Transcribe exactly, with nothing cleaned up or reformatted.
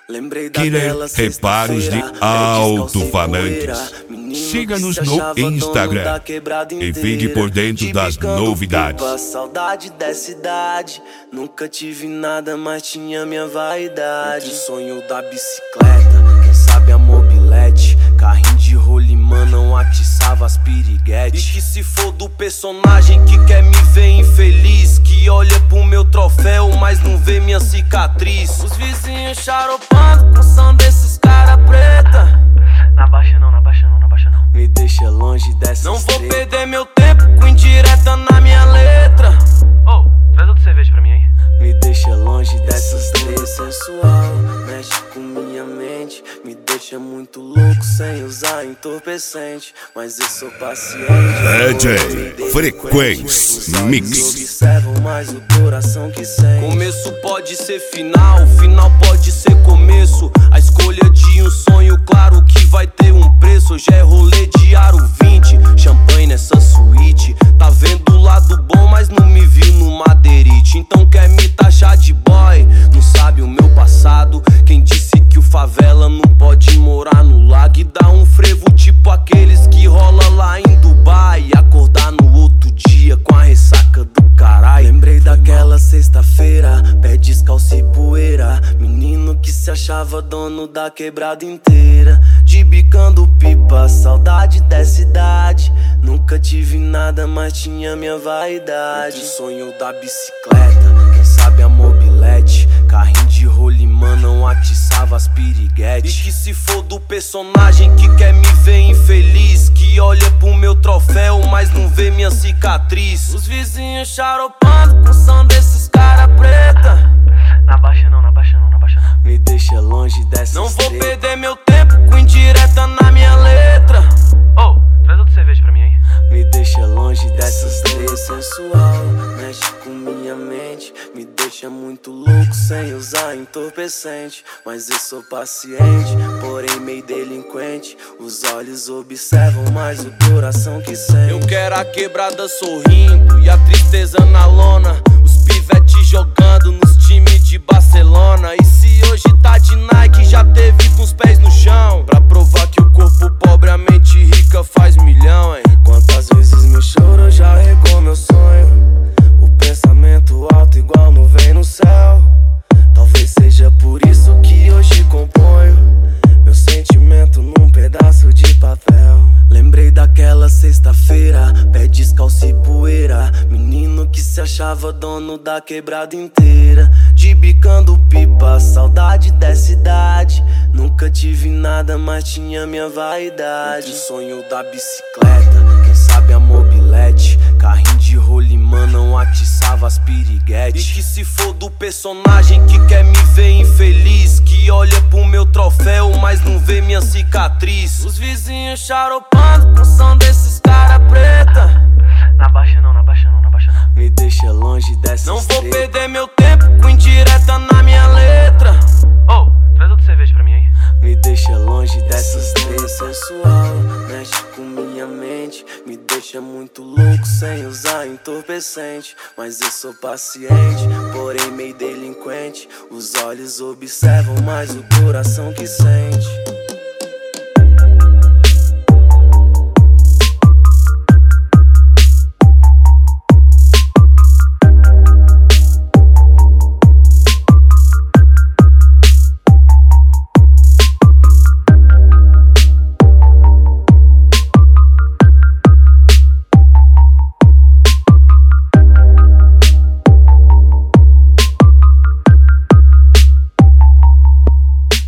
Killer Reparos de Alto-Falantes. Siga-nos no Instagram e fique por dentro das novidades. Saudade dessa idade, nunca tive nada, mas tinha minha vaidade. O sonho da bicicleta, quem sabe a mobilete, carrinho de rolimã não atiçava as piriguetes. E que se for do personagem que quer me ver infeliz, que olha pro meu troféu, mas não vê minha cicatriz. Os vizinhos charopando com som desses cara preta. Na baixa não, na baixa não, na baixa não. Me deixa longe dessas Não vou treta. perder meu tempo com indireta na minha letra. Ô, oh, traz outra cerveja pra mim aí. Me deixa longe dessas três sensual, mexe com minha mente, me deixa muito louco sem usar entorpecente. Mas eu sou paciente. D J Frequência Mix. Observam mais o coração que sente. Começo pode ser final, final pode ser começo. A escolha de um sonho, claro que vai ter um preço. Hoje é rolê de aro vinte, champanhe nessa suíte. Tá vendo o lado bom, mas não me viu no madeirite. Então quer me taxar de boy, não sabe o meu passado. Quem disse que o favela não pode morar no lago e dar um frevo tipo aqueles que rola lá em Dubai e acordar no outro dia com a ressaca do caralho. Lembrei daquela sexta-feira, pé descalço e poeira, menino que se achava dono da quebrada inteira, de bicando pipa, saudade dessa idade. Nunca tive nada, mas tinha minha vaidade. O sonho da bicicleta, quem sabe a mobilete, carrinho de rolimã não atiçava as piriguetes. E que se for do personagem que quer me ver infeliz, que olha pro meu troféu, mas não vê minha cicatriz. Os vizinhos charopando com som desses cara preta. Na baixa não, na baixa não, na baixa não. Me deixa longe dessas Não vou treta. perder meu tempo com indireta na minha letra. Ô, oh, traz outra cerveja pra mim aí. Me deixa longe dessas três sensual, mexe com minha mente, me deixa muito louco sem usar entorpecente. Mas eu sou paciente, porém meio delinquente. Os olhos observam mais o coração que sente. Eu quero a quebrada sorrindo e a tristeza na lona. Os pivetes jogando nos times de Barcelona. E se hoje tá de Nike, já teve com os pés no chão, pra provar que o corpo pobre, a mente rica faz milhão, hein? Quantas vezes meu choro já regou meu sonho, o pensamento alto igual nuvem no céu. Talvez seja por isso que hoje componho meu sentimento num pedaço de papel. Lembrei daquela sexta-feira, pé descalço e poeira, menino que se achava dono da quebrada inteira, de bicando pipa, saudade dessa idade. Nunca tive nada, mas tinha minha vaidade. O sonho da bicicleta, quem sabe a mobilete, carrinho de rolimã não atiçava as piriguetes. E que se for do personagem que quer me ver infeliz, que olha pro meu troféu, mas não vê minha cicatriz. Os vizinhos charopando com som desses cara preta. Na baixa não, na baixa não, na baixa não. Me deixa longe dessas Não vou treta. perder meu tempo com indireta na minha letra. Ô, oh, traz outra cerveja pra mim aí. Me deixa longe dessas três sensual, mexe com minha mente, me deixa muito louco sem usar entorpecente. Mas eu sou paciente, porém meio delinquente. Os olhos observam mais o coração que sente.